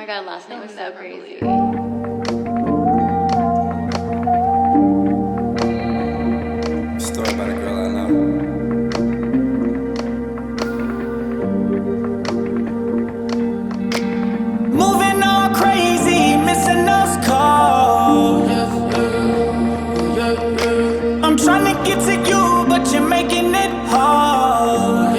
my god, last night was so crazy. Story about a girl I know. Moving all crazy, missing those calls. I'm trying to get to you, but you're making it hard.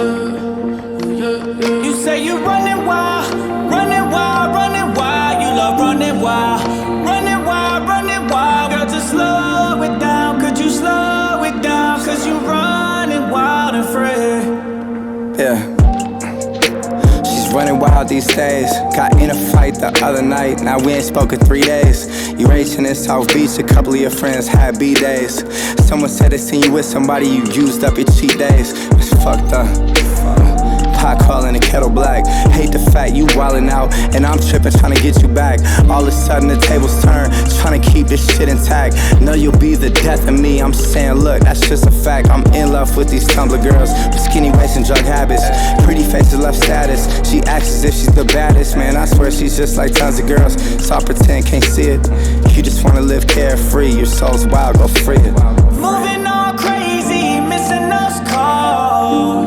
You say you're running wild, running wild, running wild. You love running wild, running wild, running wild. Girl, just slow it down. Could you slow it down? Cause you running wild and free. Yeah. She's running wild these days. Got in a fight the other night. Now we ain't spoken 3 days. You racing in South Beach, a couple of your friends had B-days. Someone said they seen you with somebody, you used up your cheat days. It's fucked up. Pot calling the kettle black. Hate the fact you wildin' out and I'm trippin' trying to get you back. All of a sudden the tables turn, trying to keep this shit intact. Know you'll be the death of me. I'm saying look, that's just a fact. I'm in love with these Tumblr girls with skinny waist and drug habits. Pretty faces left status. She acts as if she's the baddest. Man, I swear she's just like tons of girls. So I pretend can't see it. You just wanna live carefree. Your soul's wild, go free it. Moving all crazy, missing those calls.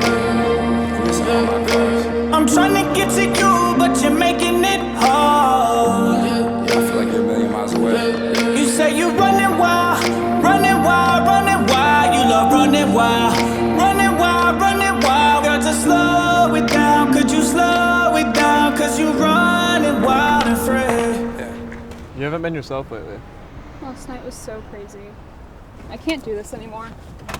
I'm trying to get to you, but you're making it hard. I feel like you're a million miles away. You say you're running wild, running wild, running wild. You love running wild, running wild, running wild. Girl, just slow it down. Could you slow it down? Cause you running wild and free. You haven't been yourself lately. Last night was so crazy. I can't do this anymore.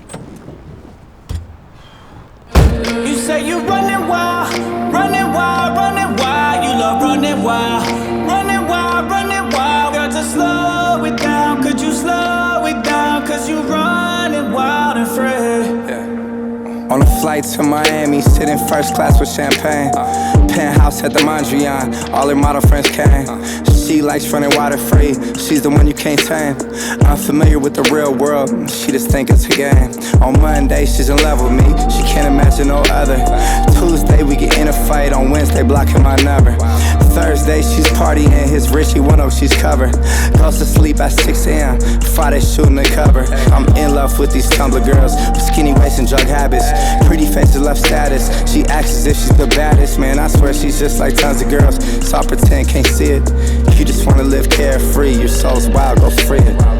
You say you're running wild, running wild, running wild. You love running wild, running wild, running wild. Girl, just slow it down. Could you slow it down? Cause you running wild and free. On a flight to Miami, sitting first class with champagne. Penthouse at the Mondrian, all her model friends came. She likes running water free, she's the one you can't tame. Unfamiliar with the real world, she just think it's a game. On Monday, she's in love with me, she can't imagine no other. Tuesday, we get in a fight, on Wednesday, blocking my number. Thursday, she's partying, his Richie 1 she's covered. Goes to sleep at 6 a.m., Friday shooting the cover. I'm in love with these Tumblr girls, with skinny waist and drug habits. Pretty faces left status, she acts as if she's the baddest. Man, I swear she's just like tons of girls, so I pretend can't see it. You just wanna live carefree, your soul's wild, go free it.